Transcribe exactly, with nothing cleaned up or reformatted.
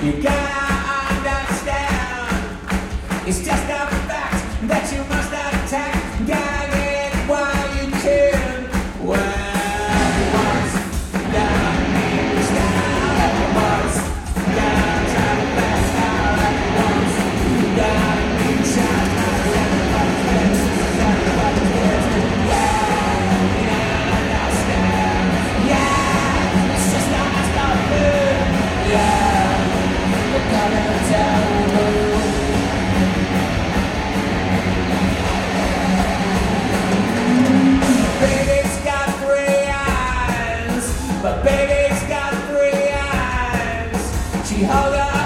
You gotta understand, it's just a fact that you must attack. Gotta get it while you can. Well, once down, it's down at once. Down, try to pass out at once. Down, you shot, everybody's best. Everybody's best. Yeah, you understand. Yeah, it's just not stop it. Yeah. Baby's got three eyes, but baby's got three eyes. She hung up.